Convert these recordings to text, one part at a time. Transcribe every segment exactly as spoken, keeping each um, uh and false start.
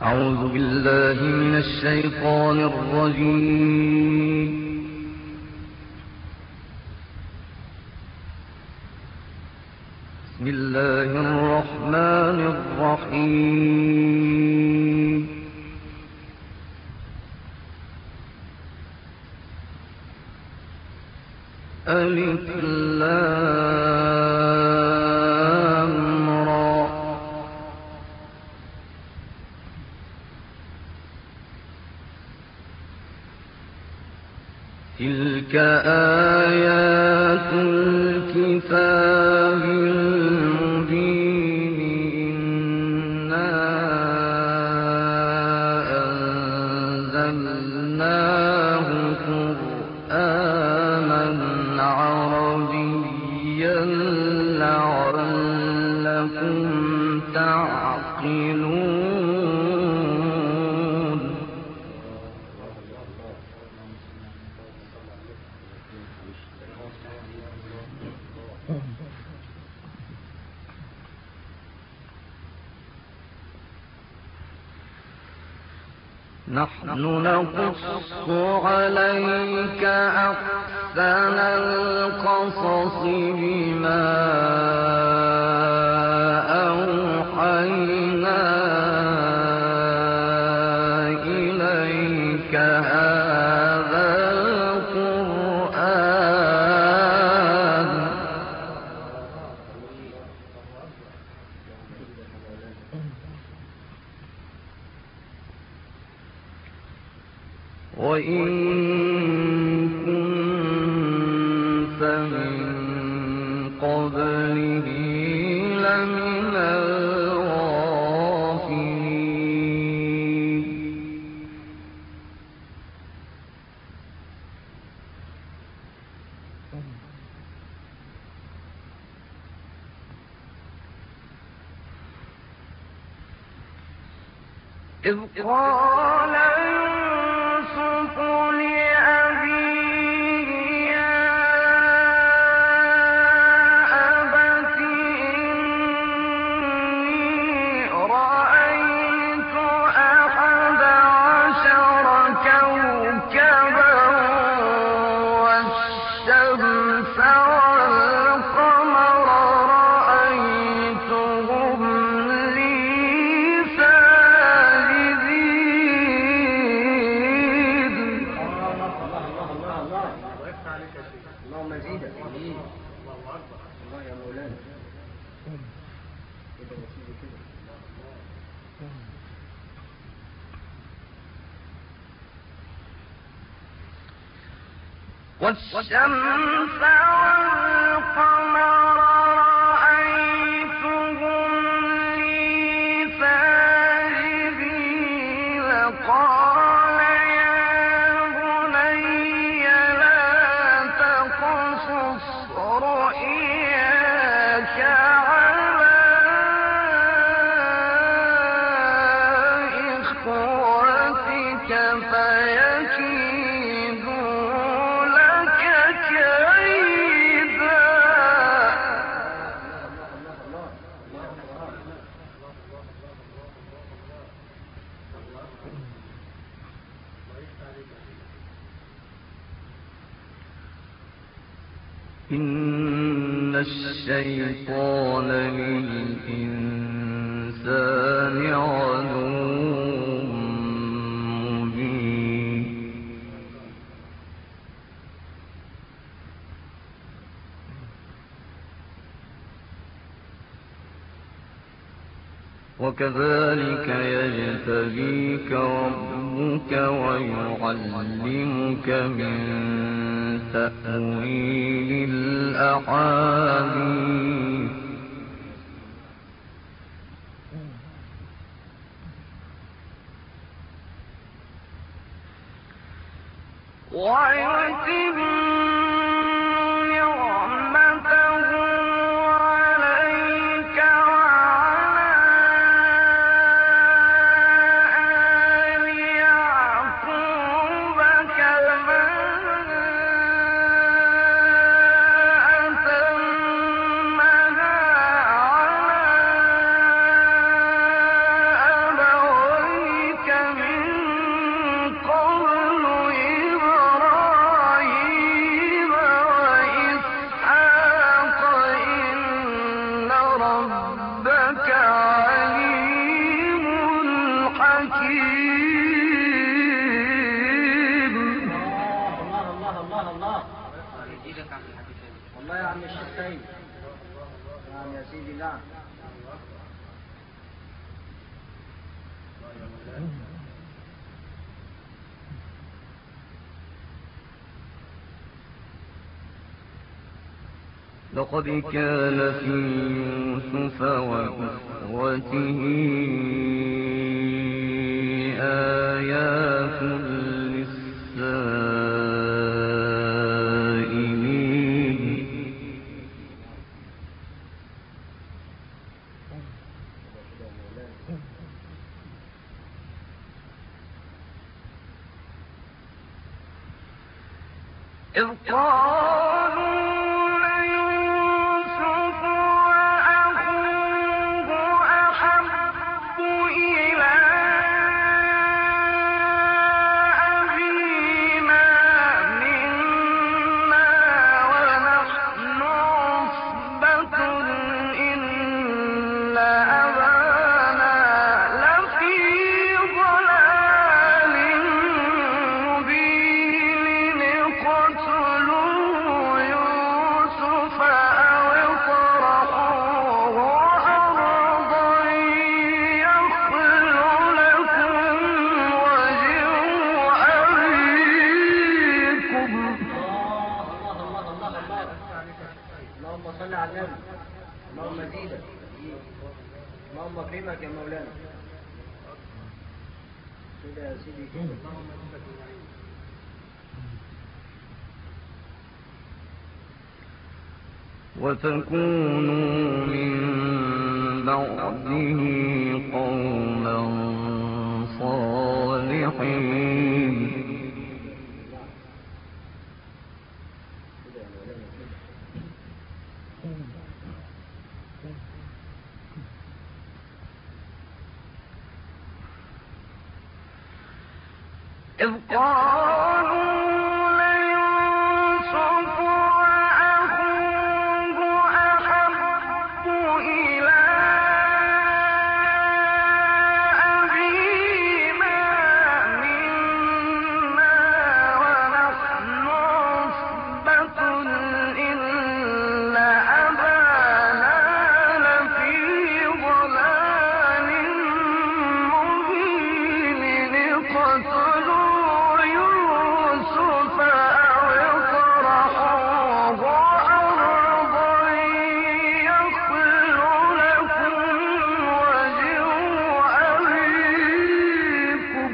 أعوذ بالله من الشيطان الرجيم. بسم الله الرحمن الرحيم. ألف لام را. تلك آيات الكتاب المبين. إنا أنزلناه قرآنا عربيا لعلكم تعقلون. نحن نقص عليك أحسن القصص بما أوحينا إليك هذا القرآن وإن كنت من قبله لمن الغافلين. إذ قال يوسف لأبيه يا أبت إني رأيت أحد عشر كوكبا والشمس والقمر رأيتهم لي اللهم زيدا. الله أكبر. الله يا مولانا. كده وسيدي كده. والشمس والقمر رأيتهم لي ساجدين. قال يا بني لا تقصص رؤياك على إخوتك فيكيدوا لك كيدا. إن الشيطان للإنسان عدو مبين. وكذلك يجتبيك ربك ويعلمك من تأويل الأحاديث ويتم نعمته عليك وعلى آل يعقوب كما أتمها على أبويك نعم يا سيدي نعم. لقد كان في يوسف وإخوته آيات للسائلين. إذ قالوا اللهم زيدك اللهم اكرمك يا مولانا. كده يا سيدي كده. وتكونوا من بعده قوما صالحين. إذ قالوا ليوسف وأخوه أحب إلى أبينا منا ونحن عصبة إن أبانا لفي ضلال مبين. اقتلوا يوسف أو اطرحوه أرضا يخل لكم وجه أبيكم.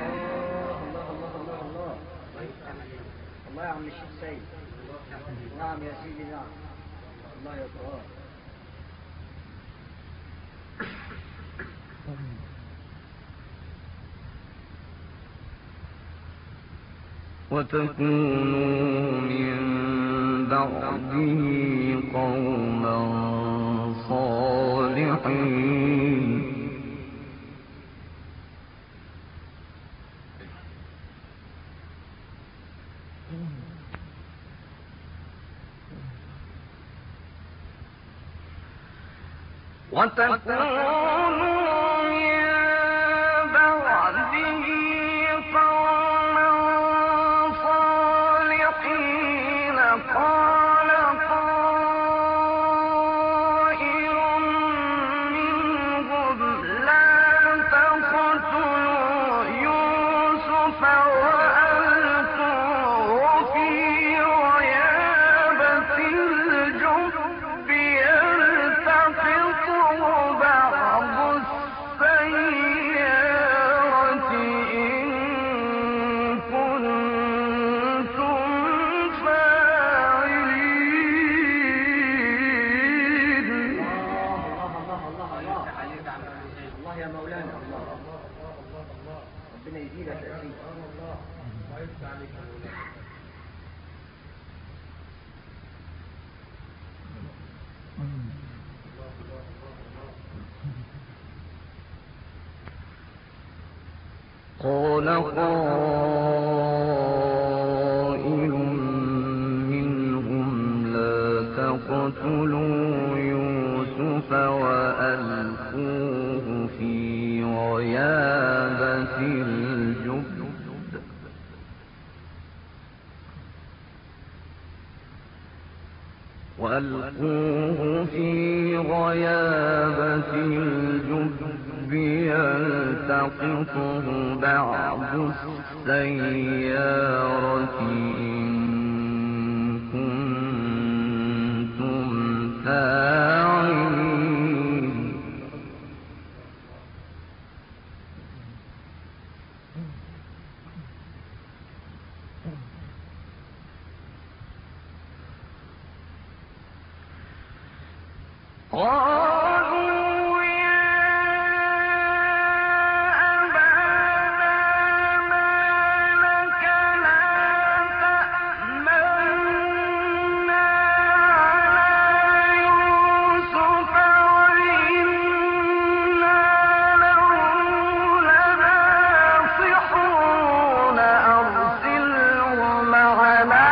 الله يا عم الشيخ سيد. نعم يا سيدي نعم. الله يطهر. وتكونوا من بعده قوما صالحين. وتكونوا من بعده قوما صالحين. قال قائل منهم لا تقتلوا يوسف وألقوه في غيابة الجب يلتقطه بعض السيارة إن كنتم فاعلين. الله يا مولانا. الله ربنا يزيدك يا سيدي. قال قائل منهم لا تقتلوا يوسف وألقوه في غيابة الجب وألقوه في غيابة الجب يلتقطه بعض السيارة إن كنتم فاعلين قالوا يا أبانا ما لك لا تأمنا على يوسف وإنا له لناصحون أرسله معنا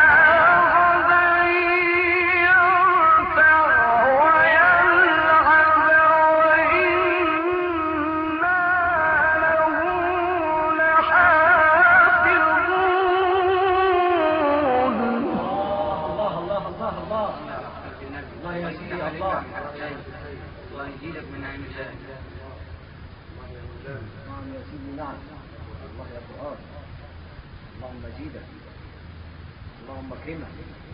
اللهم زيدك اللهم اكرمك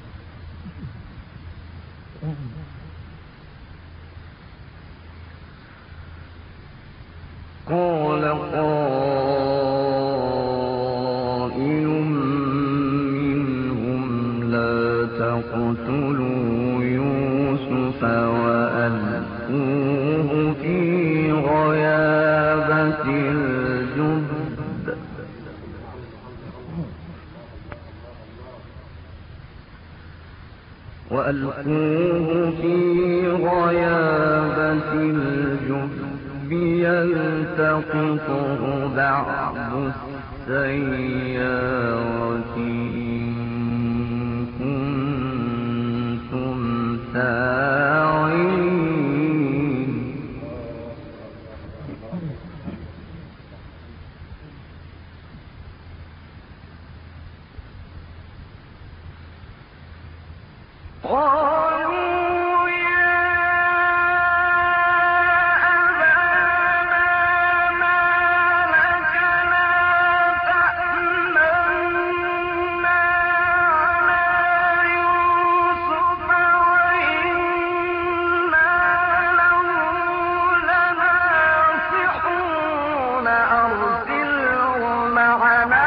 قال قائل منهم لا تقتلوا يوسف وألقوه في غيابة الجب وألقوه في غيابة الجب يلتقطه بعض السيارة إن كنتم فاعلين قالوا يا أبانا ما لك لا تأمنا على يوسف وإنا له لناصحون أرسله معنا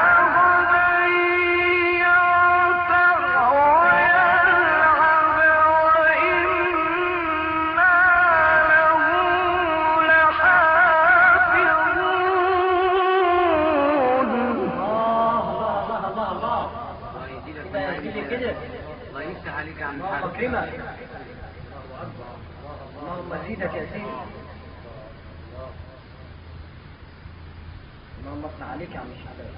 اللهم اكرمك اللهم زيدك يا سيدي اللهم اصنع عليك يا عم الشعبان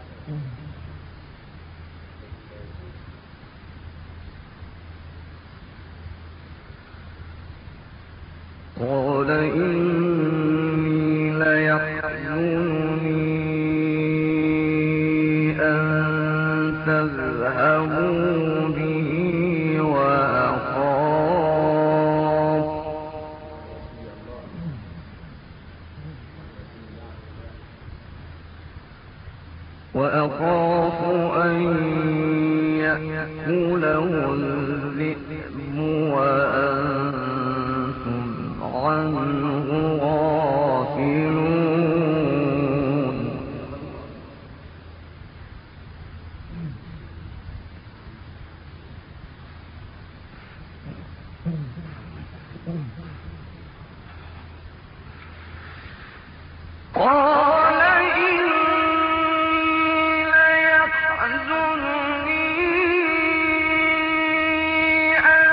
قال إني ليحزنني أن تذهبوا به وأخاف وأخاف أن يأكله الذئب وأنتم عنه غافلون قال إني ليحزنني أن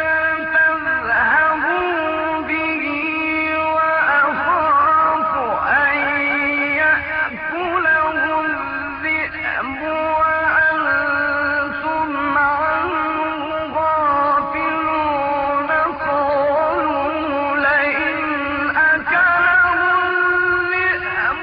تذهبوا به وأخاف أن يأكله الذئب وأنتم عنه غافلون قالوا لئن أكله الذئب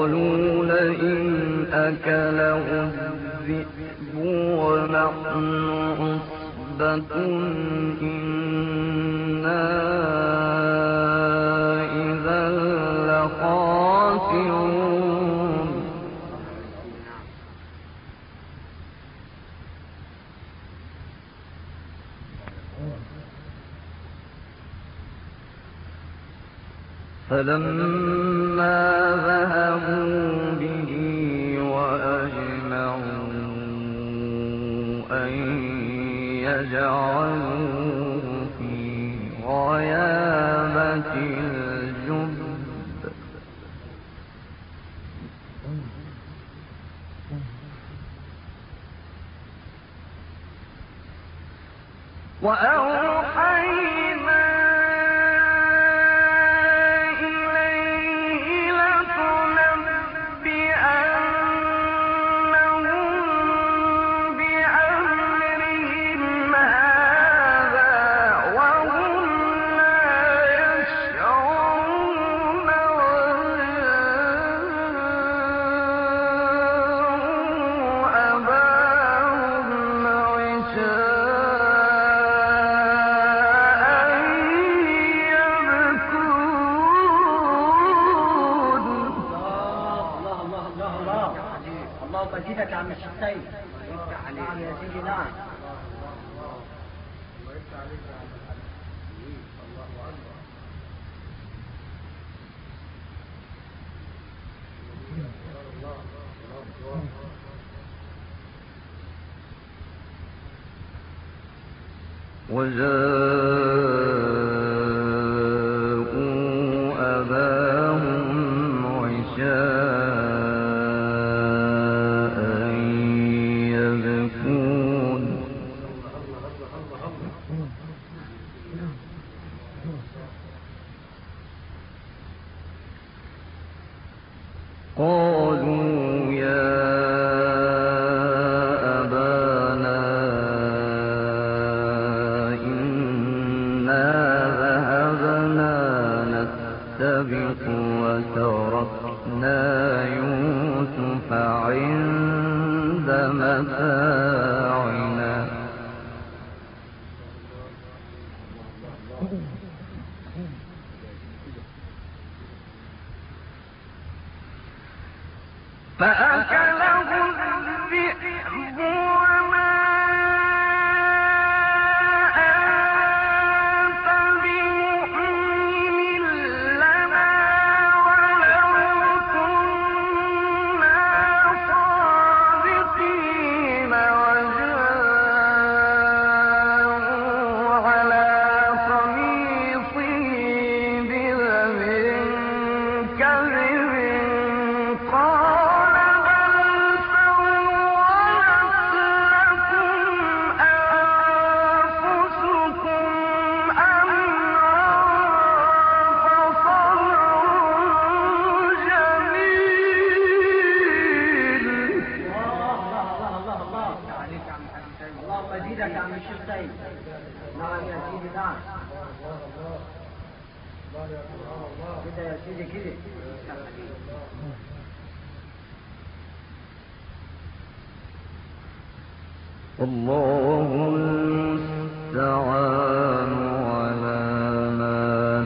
قالوا لئن أكله الذئب ونحن عصبة إنا إذا لخاسرون فلما ذهبوا به وأجمعوا أن يجعلوه في غيابة الجب وأوحينا مجيدك عم الشتين. نعم يا سيدي نعم. وجاءوا أباهم عشاء يبكون قالوا يا أبانا إنا ذهبنا نستبق وتركنا يوسف عند متاعنا فأكله الذئب وما أنت بمؤمن لنا ولو كنا صادقين وجاءوا على قميصه بدم كذب قال مجيدك عم الشتين. نعم يا سيدي نعم. كده يا سيدي كده. الله المستعان على ما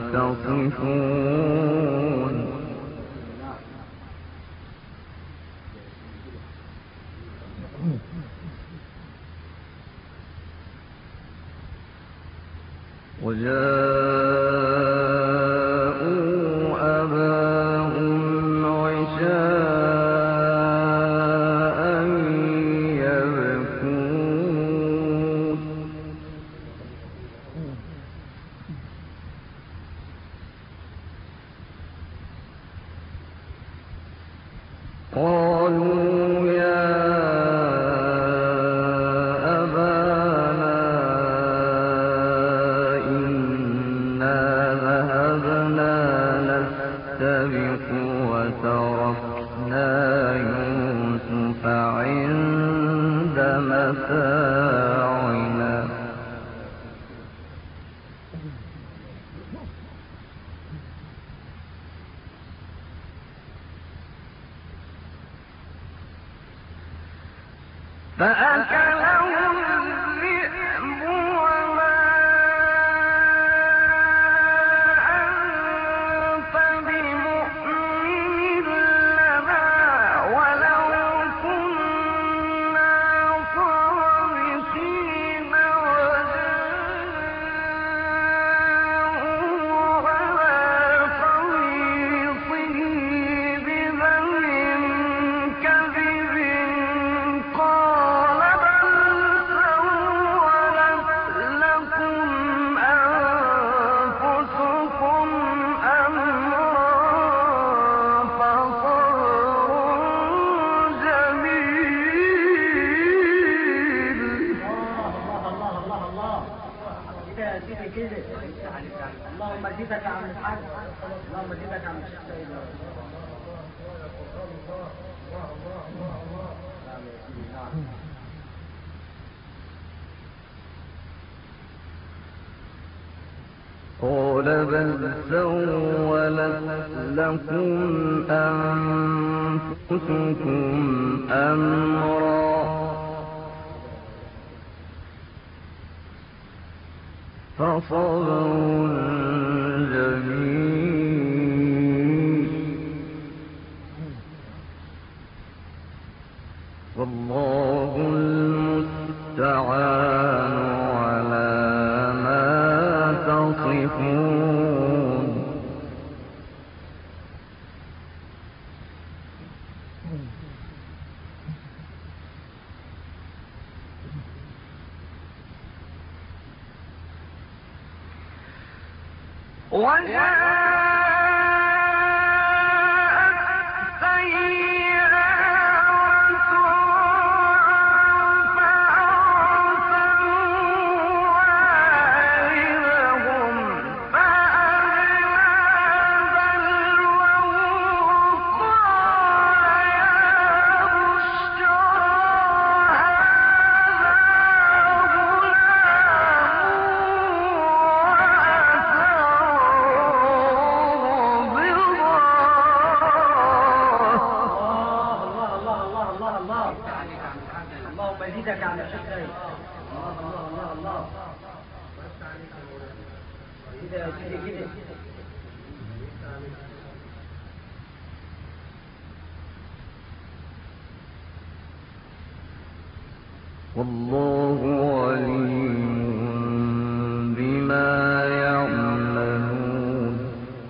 تصفون وجاءوا أباهم عشاء يبكون قالوا يا أبانا إنا ذهبنا نستبق وتركنا يوسف عند متاعنا فأكله الذئب وما أنت بمؤمن لنا ولو كنا صادقين وجاءوا على قميصه بدم كذب قال بل سولت لكم أنفسكم أمرا فصبر جميل. الله الله الله الله كده يا سيدي كده. اللهم زدك عن الحاج، اللهم زدك عن الشيخ سيد. نعم يا سيدي نعم. قال بل سولت لكم أنفسكم أمرا فصبر جميل والله المستعان على ما تصفون. وجاءت سيارة فأرسلوا واردهم فأدلى دلوه قال يا بشرى اللهم زدك عن الشيخ سيد. الله الله الله الله كده يا سيدي كده. والله عليم بما يعملون.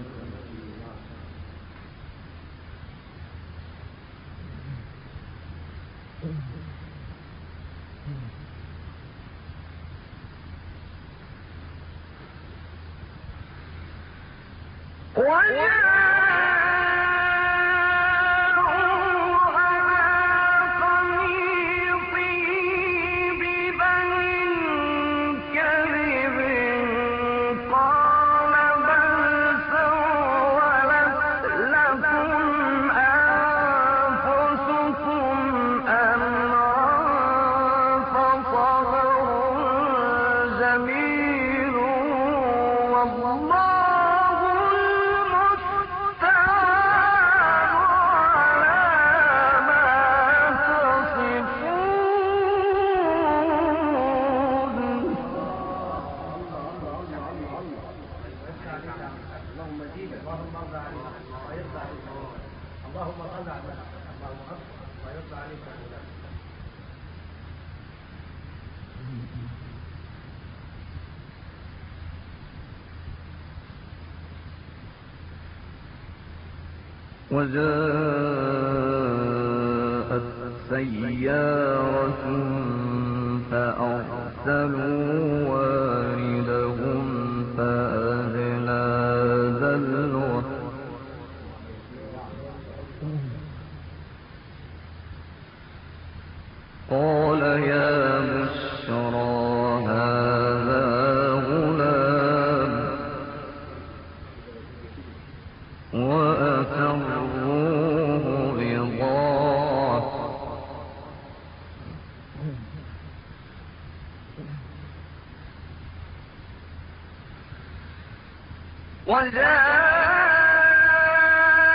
جميل والله المستعان على ما تصفون. اللهم زيد اللهم ارضى عليك ويرضى عليك اللهم صل على اللهم اكبر ويرضى عليك. وجاءت سيارة فأرسلوا واردهم فأدلى دلوه قال يا بشرى هذا غلام وأسروه بضاعة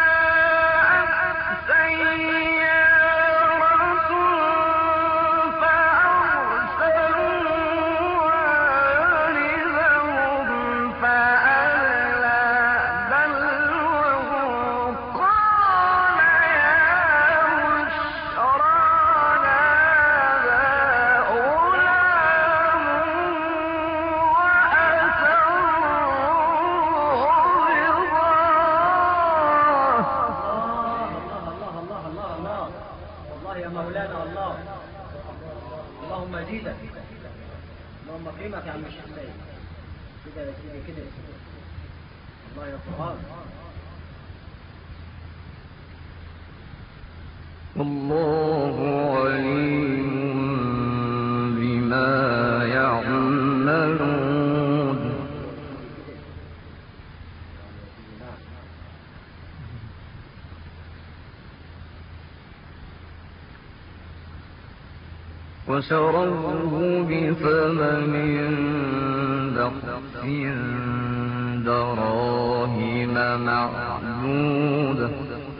وجاءت سيارة مولانا الله. اللهم زيدك، اللهم قيمك يا عم الشيخ سيد. كده يا سيدي كده يا سيدي. الله يا قرآن. والله عليم بما يعملون. وشروه بثمن بخس دراهم معدودة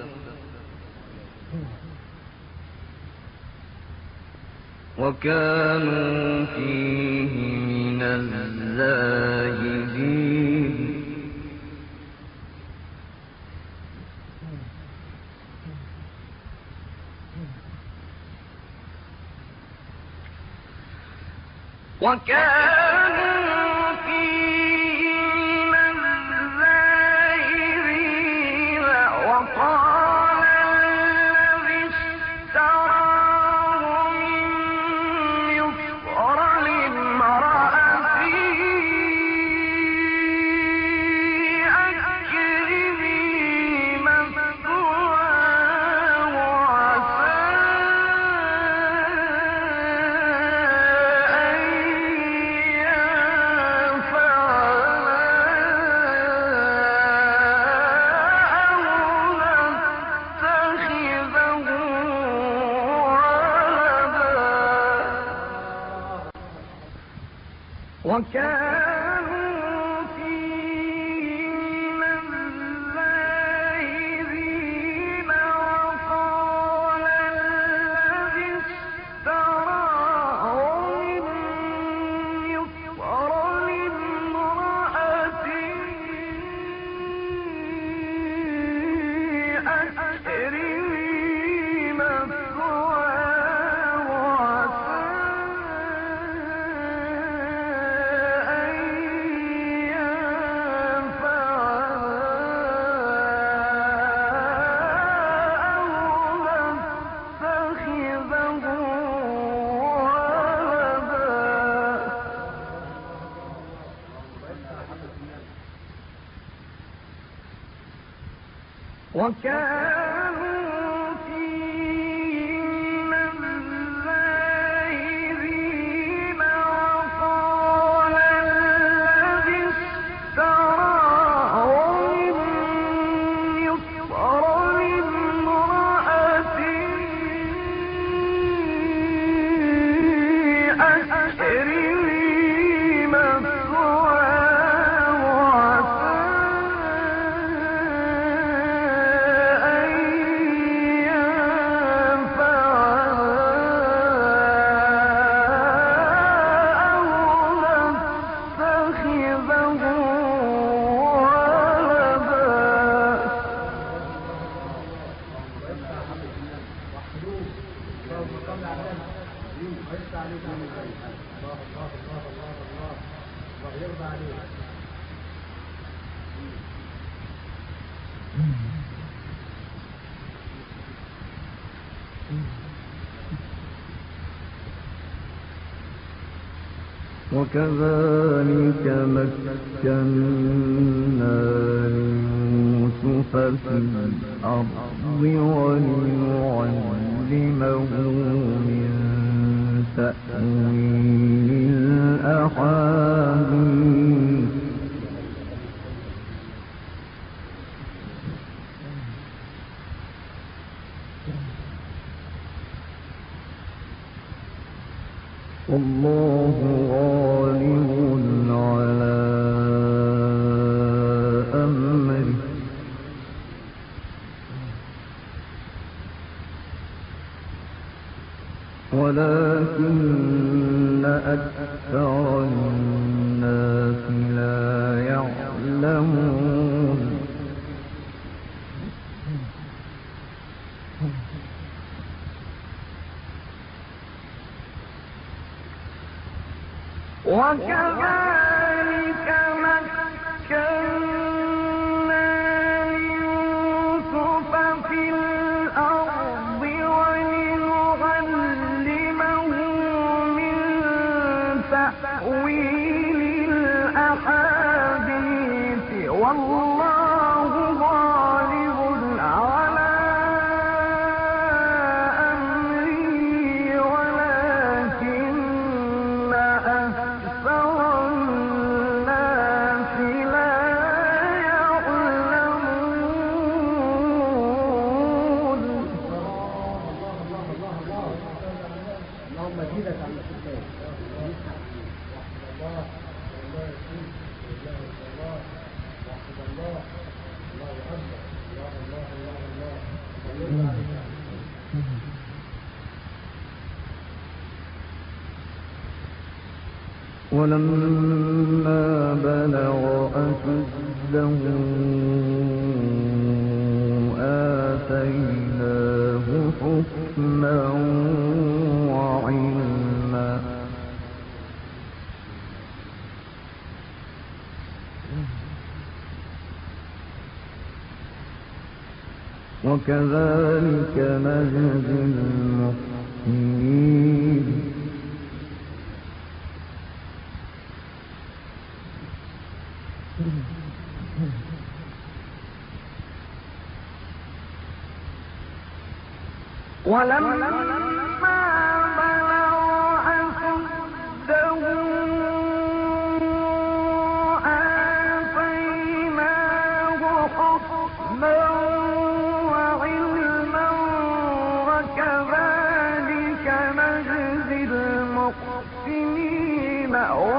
وكانوا فيه من الزاهدين. وكانوا فيه من الزاهدين. وقال الذي اشتراه من مصر لامرأته أكرمي مثواه عسى وكانوا فيه من الزاهدين. وقال الذي اشتراه من مصر لامرأته أكرمي مثواه عسى وكانوا فيه من الزاهدين. وقال الذي اشتراه من مصر لامرأته أكرمي مثواه عسى وكذلك مكنا ليوسف في الأرض ولنعلمه من تأويل الأحاديث. والله غالب على أمره ولكن أكثر الناس لا يعلمون. وكذلك مكنا ليوسف في الأرض ولنعلمه اللهم زيدك عن الشيء. الله الله يسلمك الله الله الله الله أكبر الله الله الله الله ولما بلغ أشده آتيناه حكما وعلما وكذلك نجزي المحسنين ولما بلغ أشده آتيناه حكما وعلما وكذلك نجزي المحسنين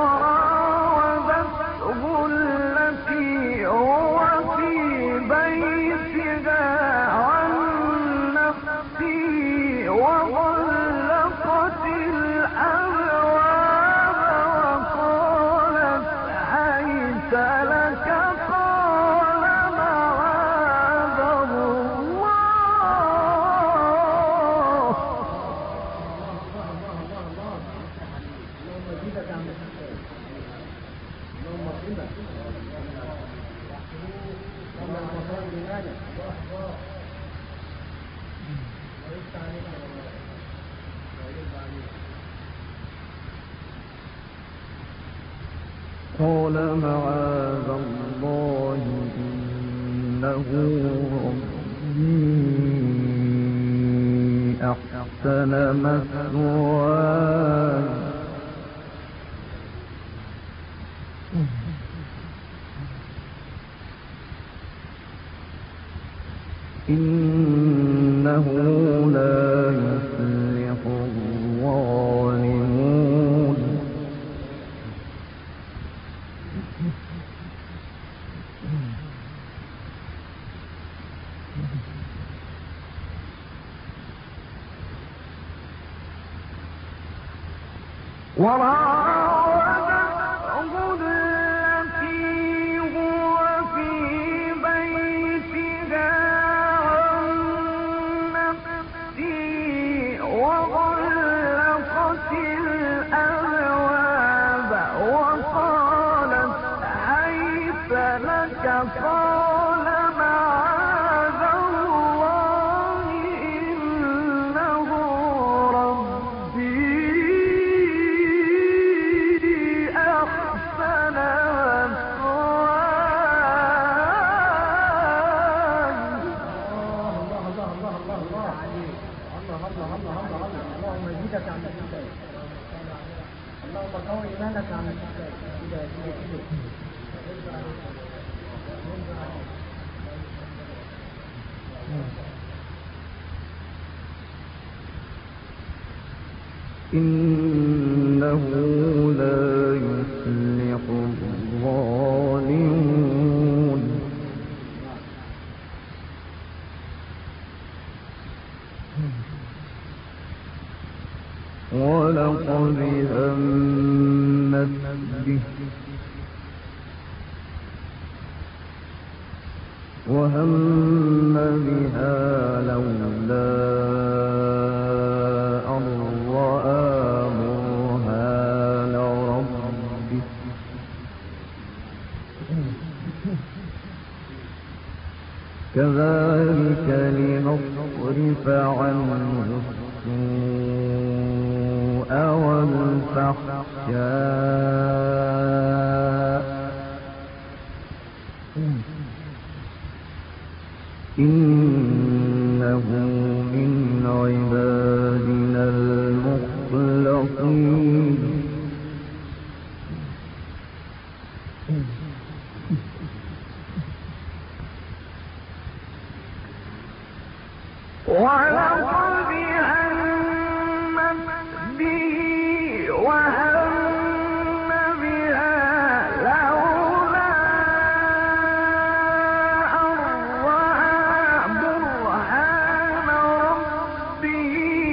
وراودته التي هو في بيتها عن نفسه وغلقت الأبواب وقالت حيث لك قال معاذ الله اللهم زيدك عن الشيء. اللهم صلك اللهم صل بمالك قال معاذ الله إنه ربي أحسن مثواي إنه لا يفلح الظالمون وراودته التي هو في بيتها عن نفسه وغلقت الأبواب وقالت حيث لك قال معاذ الله إنه ربي أحسن اللهم زيدك عن الشيء. اللهم قوي إيمانك عن الشيء. كده كده كده إنه لا يفلح الظالمون ولقد همت به وهم بها لولا أن رأى برهان ربه كذلك لنصرف عنه السوء والفحشاء إنه من عبادنا المخلصين ولقد همت به وهم بها لولا أن رأى برهان ربه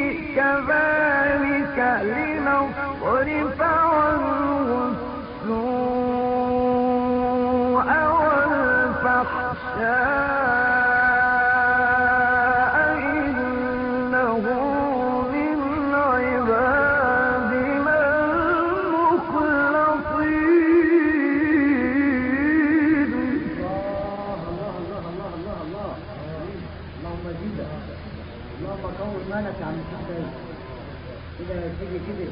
كذلك لنصرف عنه السوء والفحشاء إنه من عبادنا المخلصين. الله الله الله الله الله اللهم زيدك اللهم كون مالك عن الشيء كده تيجي كده.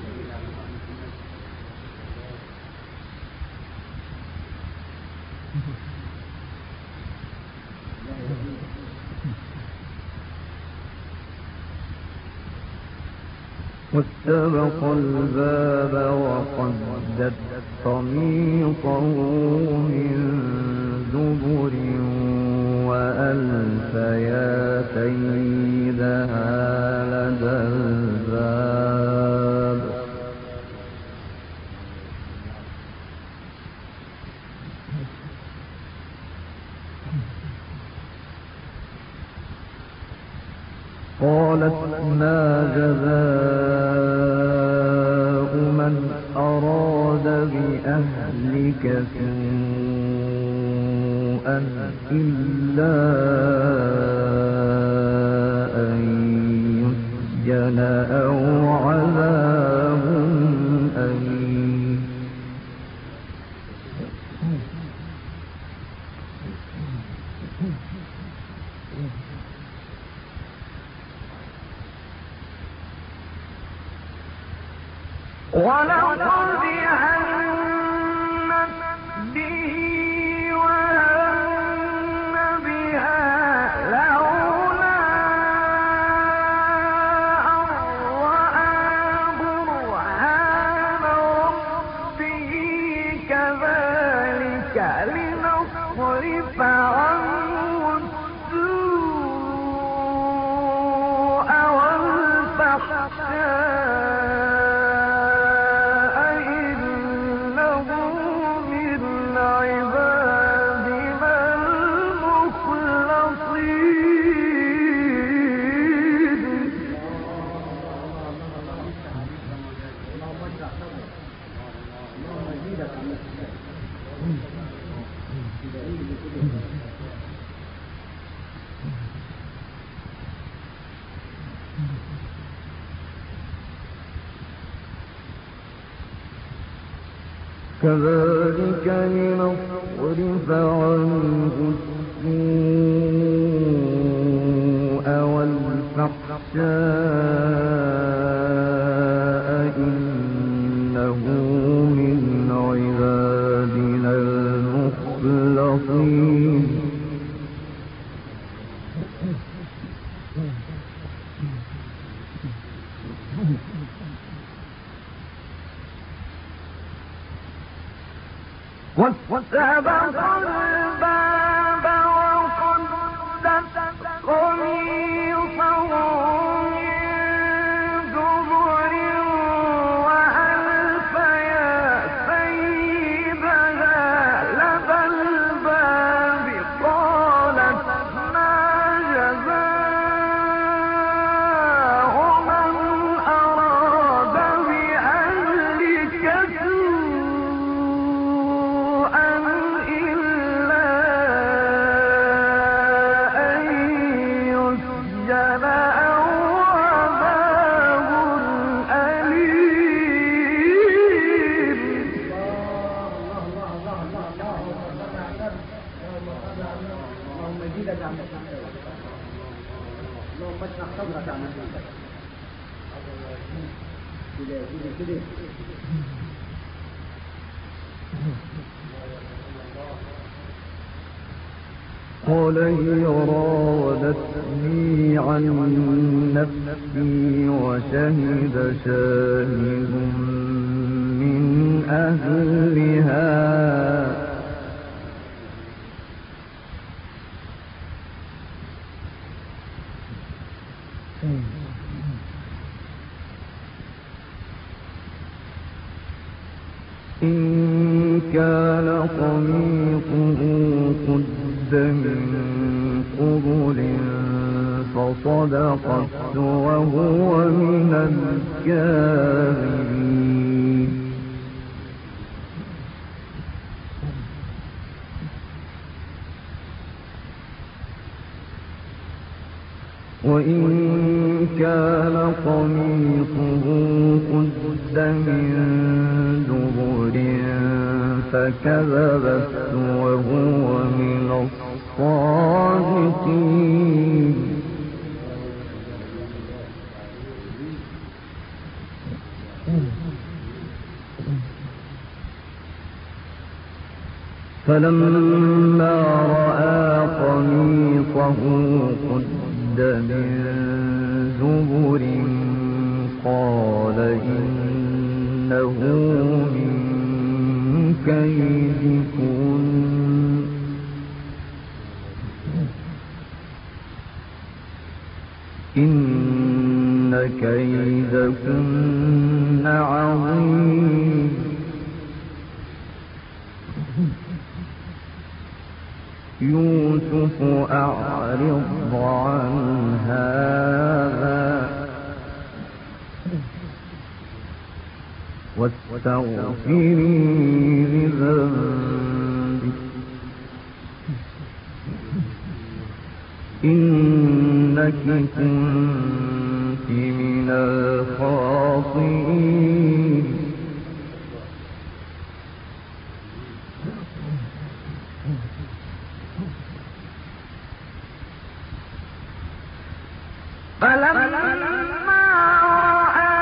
واستبق الباب وقدت قميصه من دبر وألف يا سيدها لدى الباب قالت ما جزاء من أراد بأهلك سوءا إلا أن يسجن أو عذاب أليم. ولقد همت به وهم بها لولا أن رأى برهان ربه كذلك لنصرف عنه السوء والفحشاء إنه من عبادنا المخلصين. اللهم اشرح صدرك اللهم زيدك عن الشيء كده ايدي كده. كذلك لنصرف عنه السوء والفحشاء إنه من عبادنا المخلصين. واستبق الباب وقدت قميصه من دبر وألف يا سيدها لدى الباب قالت ما جزاء من أراد بأهلك سوءا إلا أن يسجن أو عذاب أليم. اللهم زيدك عن الشيء اللهم اشرح صدرك عن الشيء كده كده كده. قال هي راودتني عن نفسي وشهد شاهد من أهلها إن كان قميصه قد من قبل فصدقت وهو من الكاذبين وإن كان قميصه قد من دبر فكذبت وهو من الصادقين فلما رأى قميصه قد من زبر قال إنه من كيدكن إن كيدكن عظيم يوسف أعرض عن هذا واستغفري لذنبك إنك كنت من الخاطئين فلما رأى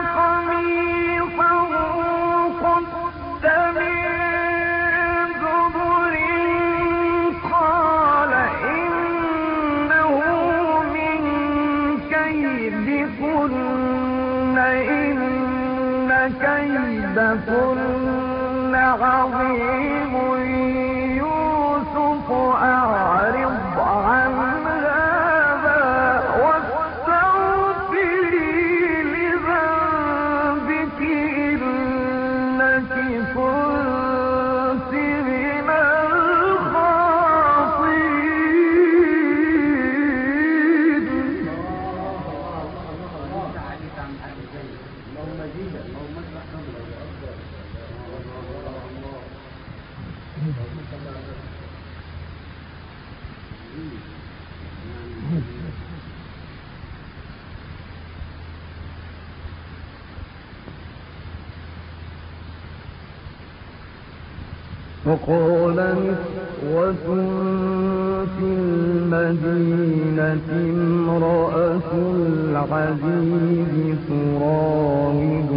قميصه قد من دبر قال إنه من كيدكن إن كيدكن عظيم يوسف أعرض عن وقال نسوة في المدينة امرأة العزيز تراود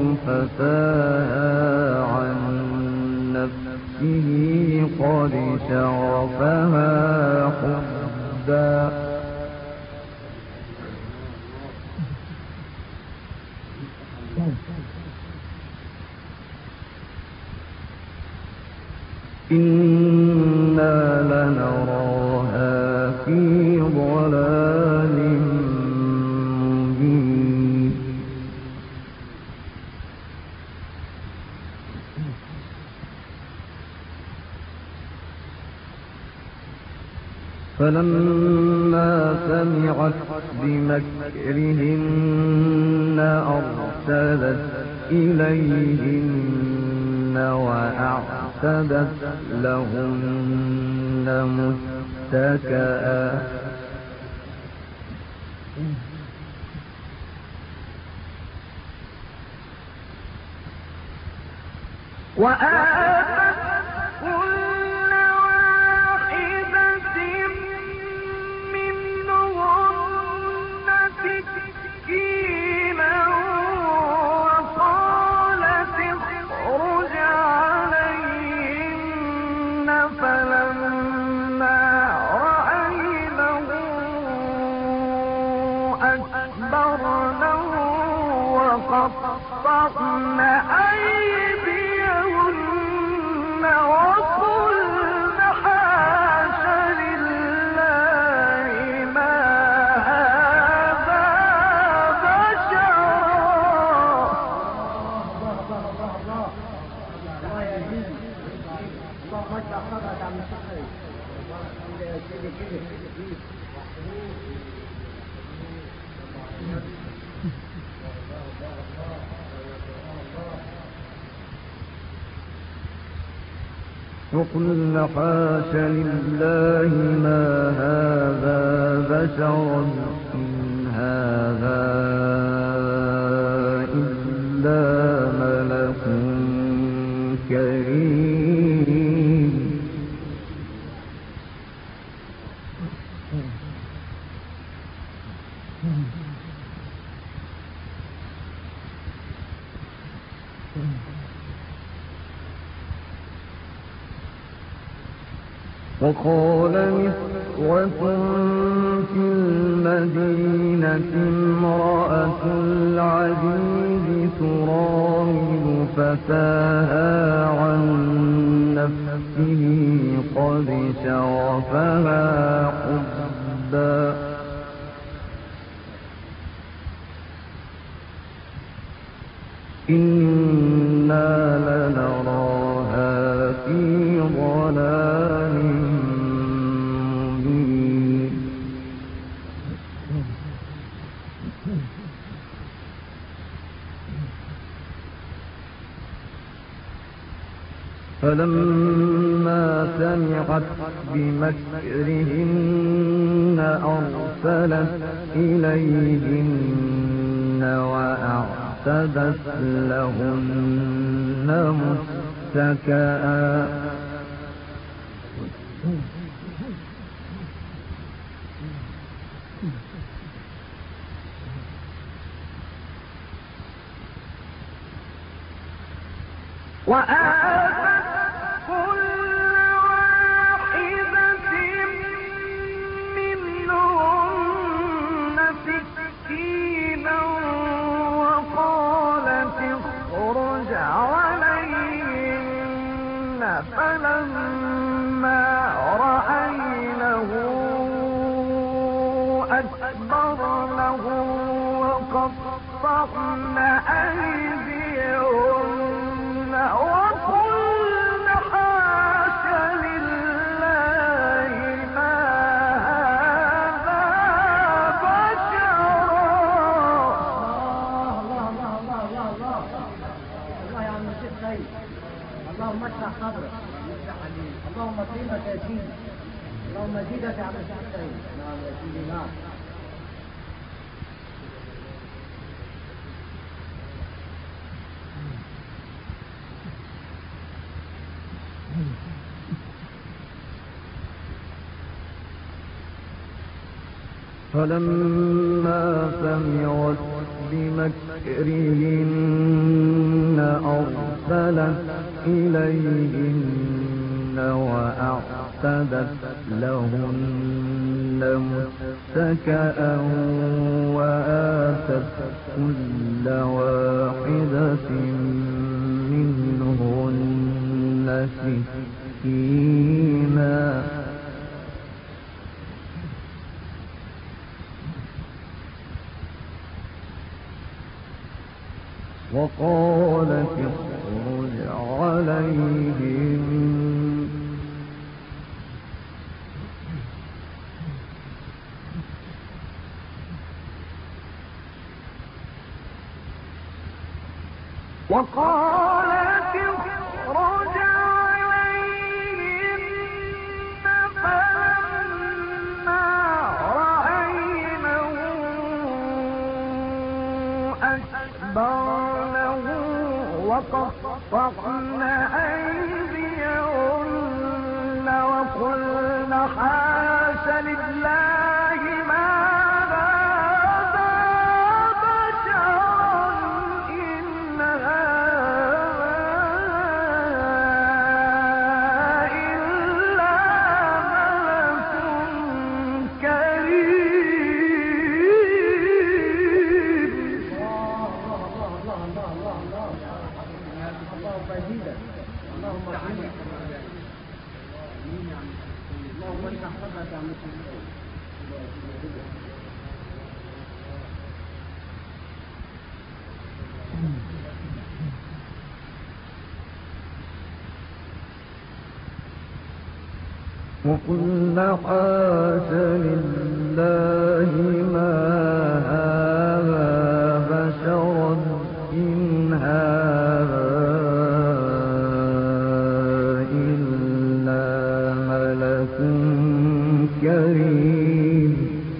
فتاها عن نفسه قد شغفها حبا إنا لنراها في ضلال مبين فلما سمعت بمكرهن أرسلت إليهن وأعتدت لهن متكئا وآتت كل واحدة منهن سكينا وقالت اخرج عليهن فلما رأينه أكبرنه وقطعن أيديهن وقلن حاش لله ما هذا بشرا صدرك يا عم الشيخ سيد. كده كده كده كده. وقلنا حاش لله ما هذا بشرا إن هذا إلا ملك كريم. وقال نسوة في المدينة امرأة العزيز تراود فتاها عن نفسه قد شغفها حبا إنا لنراها في ضلال مبين. فلما سمعت بمكرهن أرسلت إليهن وأعتدت لهن متكئا. وآتت كل واحدة منهن سكينا وقالت اخرج عليهن فلما رأينه أكبرنه وقطعن أيديهن وقلن حاش لله ما هذا بشرا. الله الله الله الله الله الله يا عم الشيخ سيد. اللهم اشرح صدرك. اللهم اكرمك يا سيدي. اللهم زيدك يا عم الشيخ سيد. نعم يا سيدي نعم. فلما سمعت بمكرهن أرسلت إليهن وأعتدت لهن متكئا وآتت كل واحدة منهن سكينا وقالت اخرج عليهم وقالت اخرج عليهن فلما رأينه أكبرنه وقطعن أيديهن وقلن حاش لله ما هذا بشرا إن هذا إلا ملك كريم. اللهم زيدك. اللهم اكرمك. اللهم اشرح صدرك يا عم الشيخ سيد. وقلنا حاش لله ما هذا بشرا إن هذا إلا ملك كريم.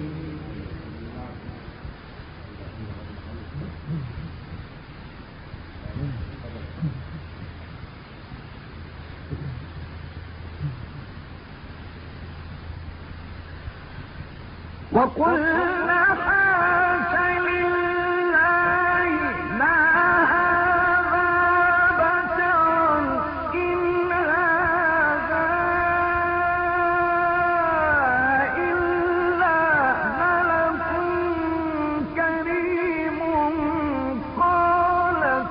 وقلنا حاش لله ما هذا بشرا إن هذا إلا ملك كريم. قالت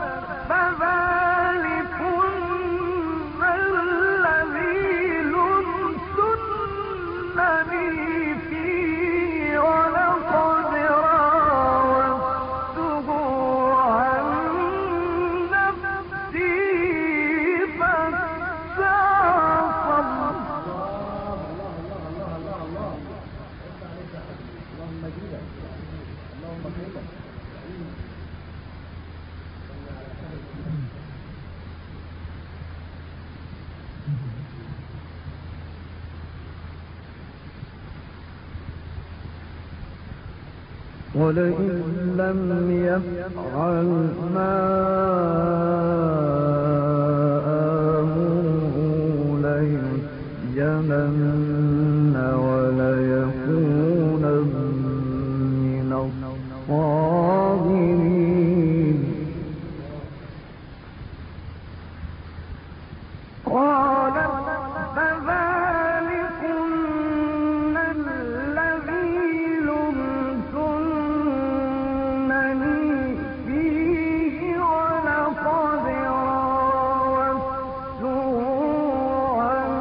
فذلكن الذي لمتنني فيه ولقد راودته عن نفسي فاستعصم. اللهم اجيبك اللهم اجيبك. ولئن لم يفعل ما آمره ليسجنن وليكونن من الصاغرين. قالت فذلكن الذي لمتنني فيه ولقد راودته عن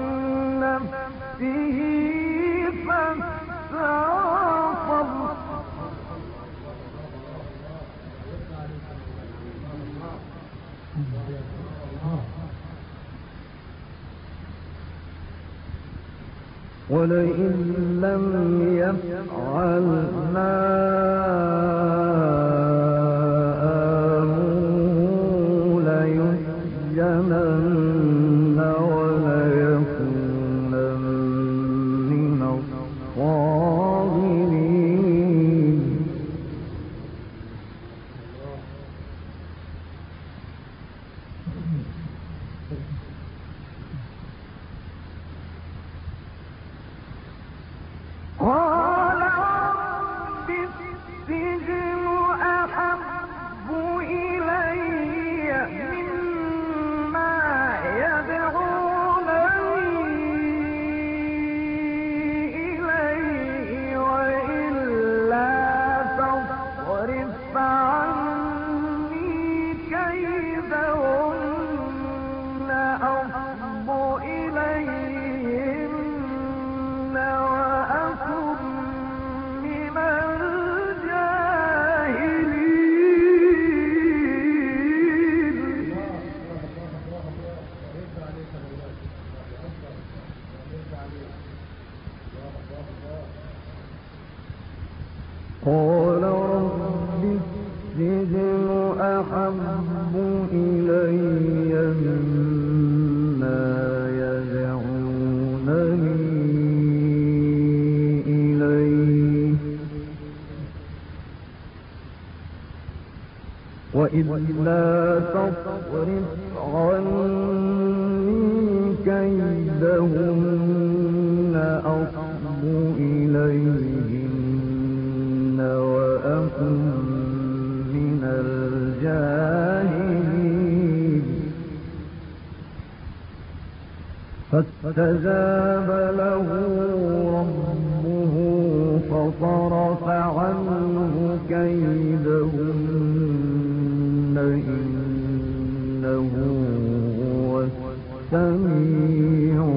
نفسه فاستعصم. ولئن لم يفعل ما آمره ليسجنن وليكونن من الصاغرين. قال رب السجن أحب إلي مما يدعونني إليه وإلا تصرف عني كيدهن أصب إليهن وأكن من الجاهلين. قال رب السجن أحب إلي مما يدعونني إليه وإلا تصرف عني كيدهن أصب إليهن وأكن من الجاهلين. فاستجاب له ربه فصرف عنه كيدهن إنه هو السميع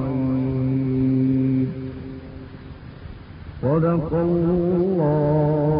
العليم. صدق الله